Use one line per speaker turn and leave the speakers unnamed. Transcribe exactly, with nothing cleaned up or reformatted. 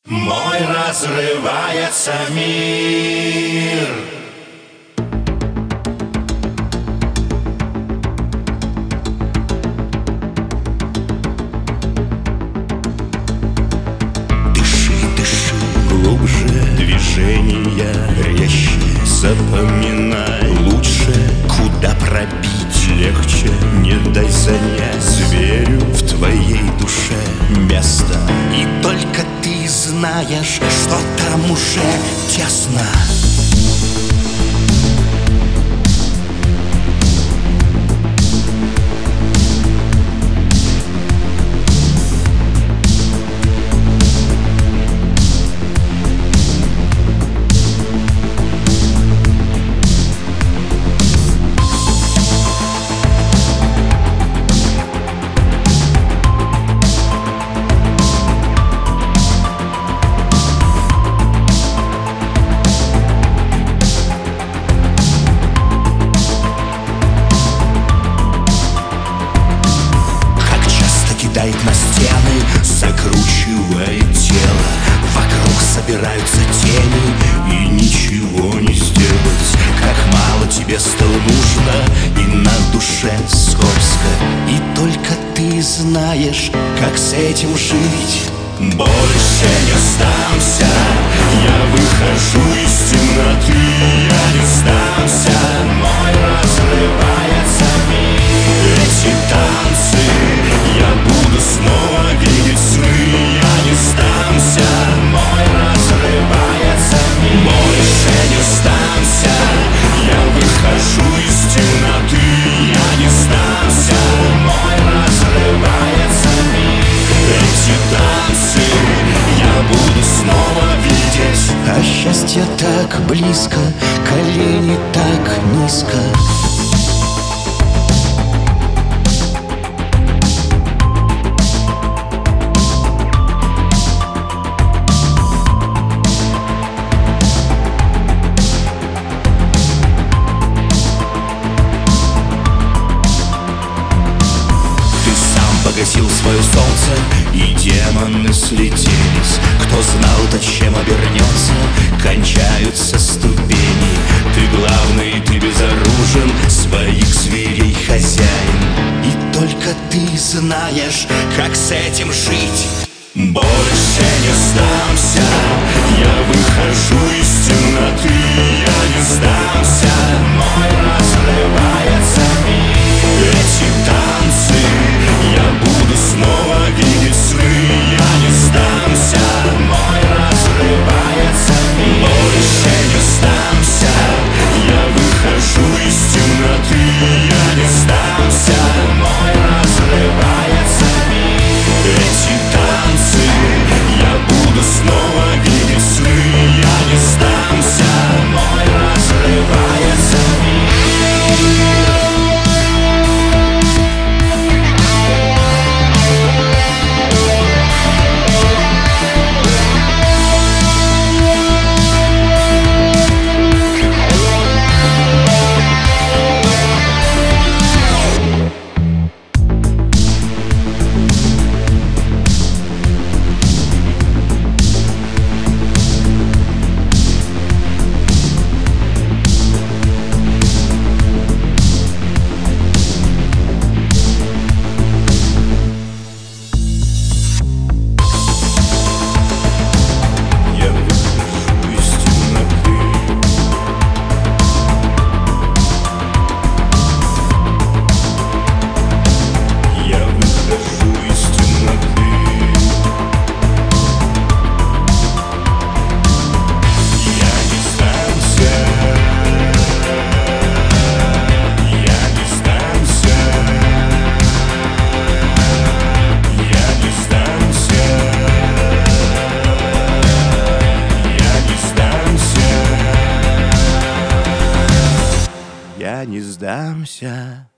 Мой разрывается мир.
Дыши, дыши глубже, движения резче, запоминай лучше, куда пробить легче. Не дай занять зверю в твоей душе место, и только ты знаешь, что там уже тесно. Кидает на стены, закручивает тело. Вокруг собираются тени, и ничего не сделать. Как мало тебе стало нужно, и на душе скользко. И только ты знаешь, как с этим жить.
Больше не сдамся, я выхожу из темноты. Я не сдамся, мой разрывается мир. Эти танцы, я буду снова видеть сны. Я не сдамся, мой разрывается мир. Больше не сдамся, я выхожу из темноты. Я не сдамся, мой разрывается мир. Эти танцы я буду снова видеть.
А счастье так близко, колени так низко. Погасил свое солнце, и демоны слетелись. Кто знал-то, чем обернется, кончаются ступени. Ты главный, ты безоружен, своих зверей хозяин. И только ты знаешь, как с этим жить.
Больше не сдамся, я выхожу из темноты. Я не сдамся, мой разрывается мир. Эти танцы я буду снова видеть сны. Я не сдамся, мой разрывается мир. Больше не сдамся, я выхожу из темноты. Я не сдамся, мой разрывается мир. Эти танцы я буду снова видеть сны. Я не сдамся, мой разрывается мир.
Я не сдамся.